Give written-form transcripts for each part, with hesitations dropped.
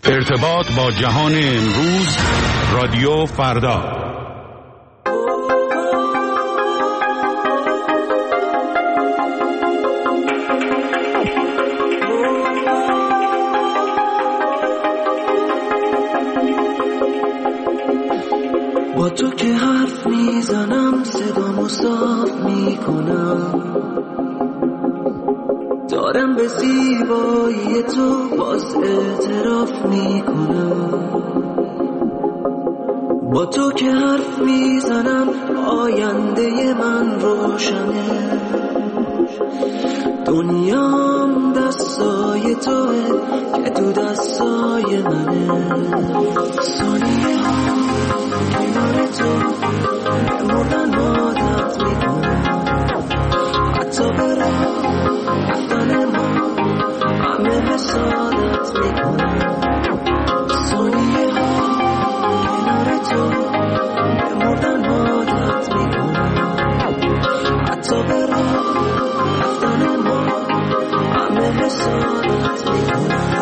ارتباط با جهان امروز، رادیو فردا. با تو که حرف میزنم صدامو صاف میکنم، دارم به زیبایی تو باز اعتراف میکنم. با تو که حرف میزنم آینده من روشنه، دنیام دستای توه که تو دستای منه. ثانیه ها کنار تو بمردن عادت میکنم، حتی به راه رفتن ما همه حسادت میکنم. ثانیه ها کنار تو بمردن عادت میکنم، حتی به راه رفتن ما همه حسادت میکنم.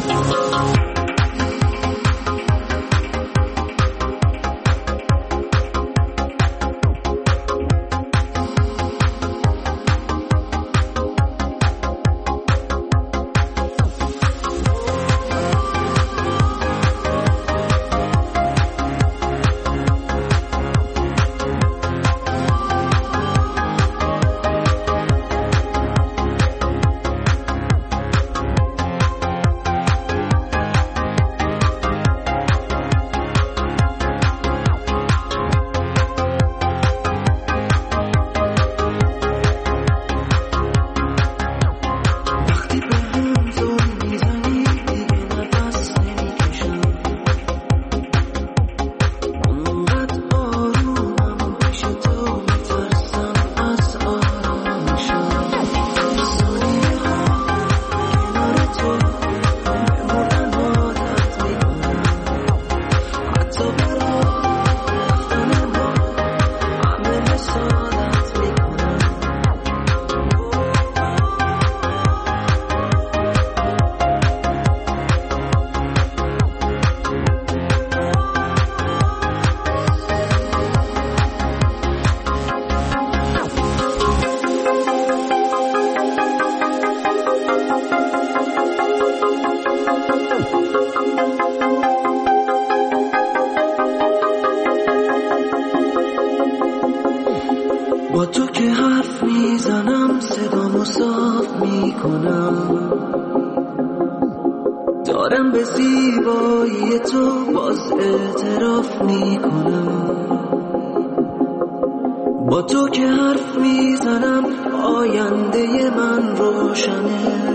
با تو که حرف میزنم صدامو صاف میکنم، دارم به زیبایی تو باز اعتراف میکنم. با تو که حرف میزنم آینده من روشنه،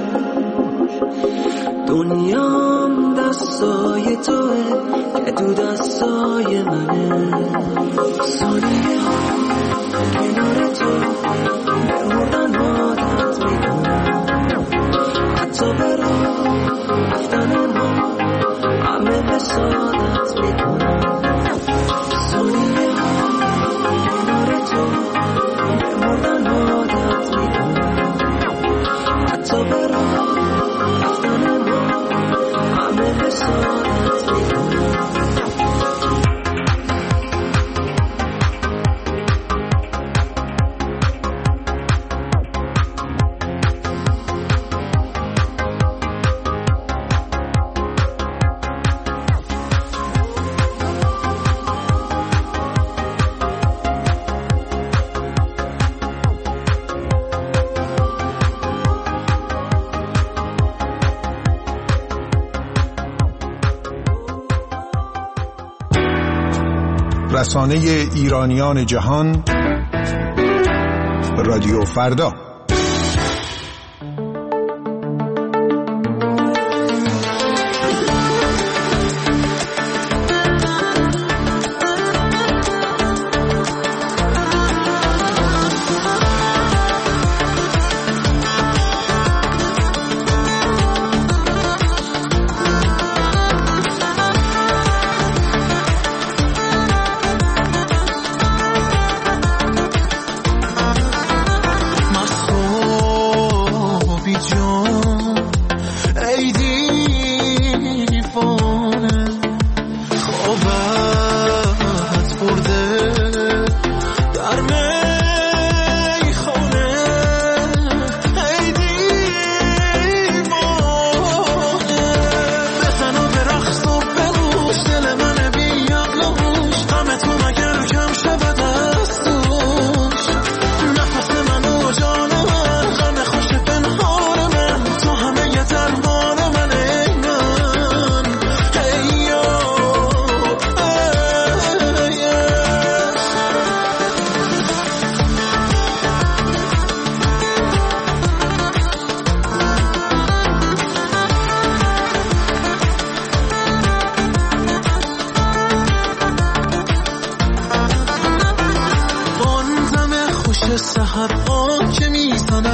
دنیام دستای توه که تو دستای منه. ثانیه ها کنار تو بمردن عادت میکنم، حتی به راه رفتن ما همه حسادت میکنم. ثانیه ها کنار تو بمردن عادت میکنم، حتی به راه رفتن ما همه حسادت میکنم. رسانه ایرانیان جهان، رادیو فردا.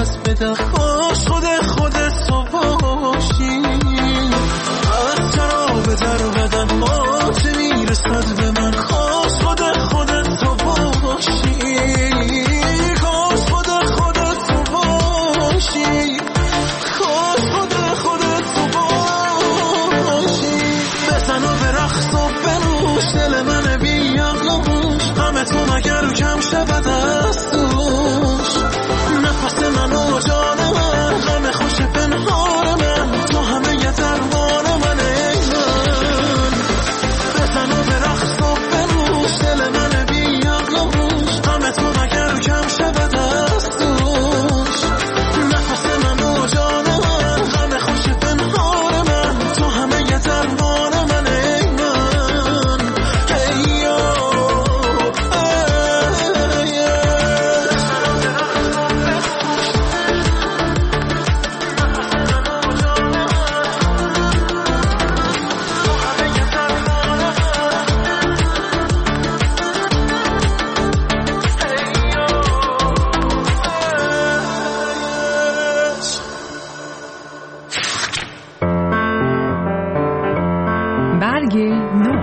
دست بده، کاش خودت تو باشی. از شراب در بدن آتش میرسد به من، کاش خودت تو باشی. کاش خودت تو باشی، کاش خودت تو باشی. بزن و برقص و بنوش، دل من بی عقل و هوش، غم تو مگر کم شود از دوش. نفس من و جان من، غم خوش پنهان من، تو همه ی درمان من ای من. بزن و برقص و بنوش، دل من بی عقل و هوش، غم تو مگر کم شود از دوش. نفس من و جان من، غم خوش پنهان من، تو همه ی درمان من ای من. ای برگ نو.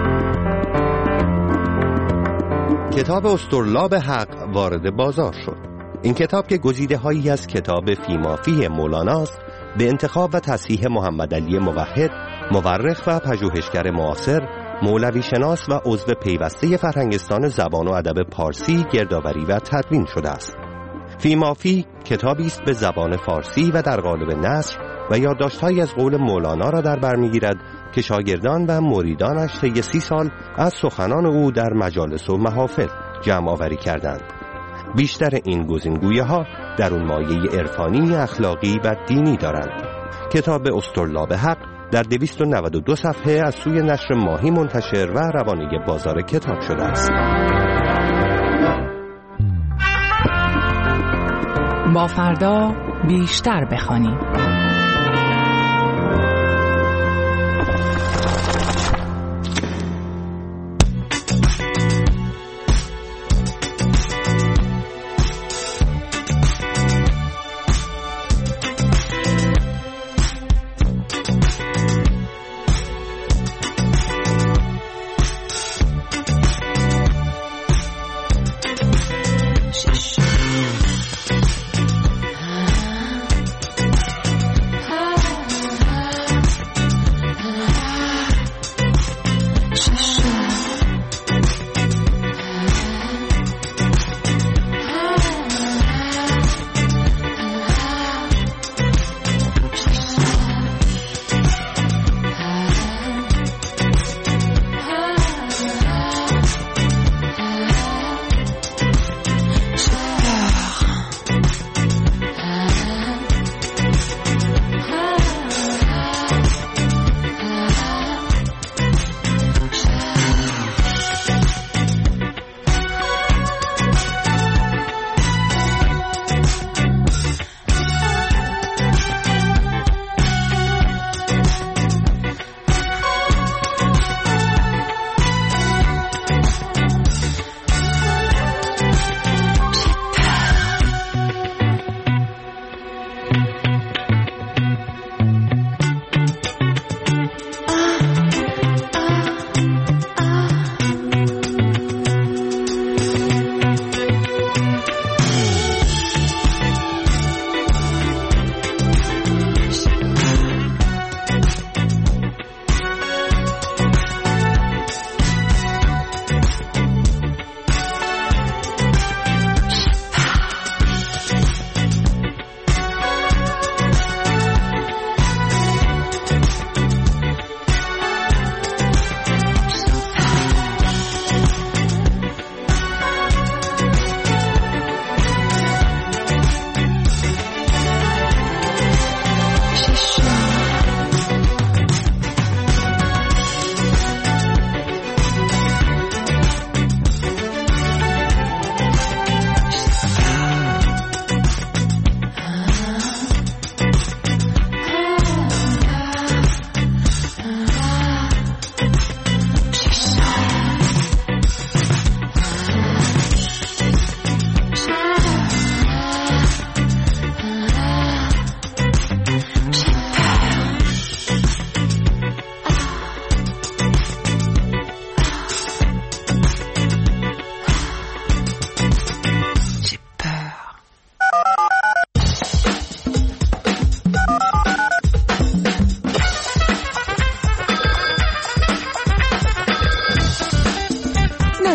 کتاب اسطرلاب حق وارد بازار شد. این کتاب که گزیده‌هایی از کتاب فیمافی مولاناست، به انتخاب و تصحیح محمد علی موحد، مورخ و پژوهشگر معاصر، مولوی شناس و عضو پیوسته فرهنگستان زبان و ادب پارسی گردآوری و تدوین شده است. فیمافی کتابی است به زبان فارسی و در قالب نثر و یادداشت‌هایی از قول مولانا را در بر می‌گیرد که شاگردان و مریدانش طی 30 سال از سخنان او در مجالس و محافل جمع آوری کردند. بیشتر این گزینگویه‌ها در اون مایه عرفانی، اخلاقی و دینی دارند. کتاب اسطرلاب حق در 292 صفحه از سوی نشر ماهی منتشر و روانه بازار کتاب شده است. با فردا بیشتر بخوانیم.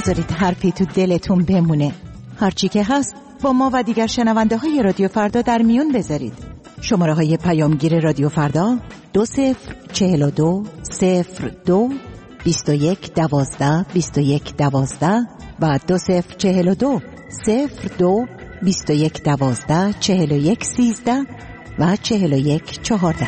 نذارید حرفی تو دلتون بمونه. هرچی که هست با ما و دیگر شنونده های رادیو فردا در میون بذارید. شماره های پیامگیر رادیو فردا 2042 02 21 12 21 12 و 2042 02 21 12 41 13 و 41 14.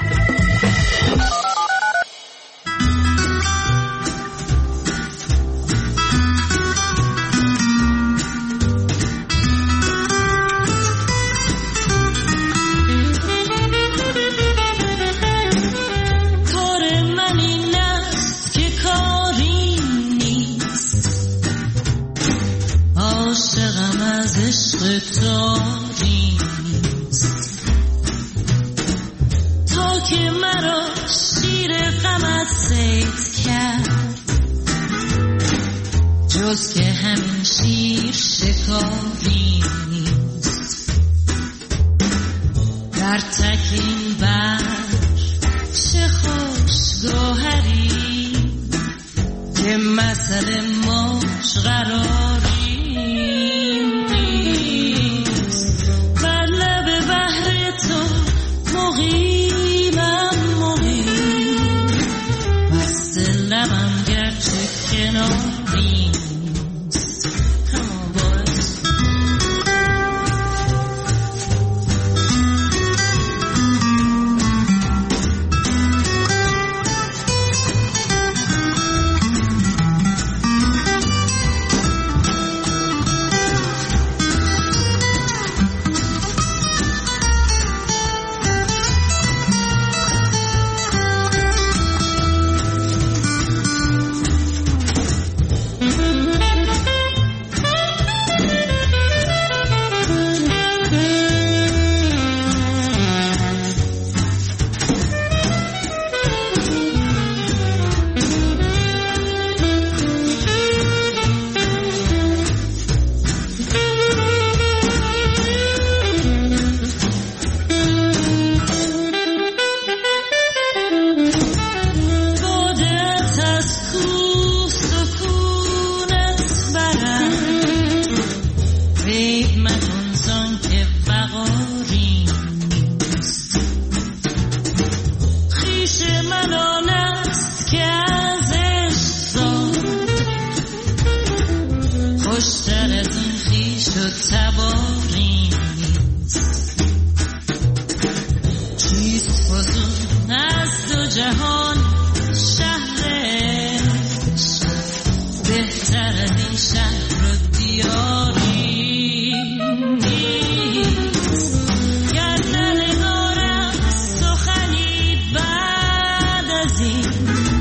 تا که مرا شیر غمت صید کرد، جز که همین شیر شکاری نیست. در تکین بر چه خوش گوهری که مسئله موج قراری گر ننگارم سخنی بعد از این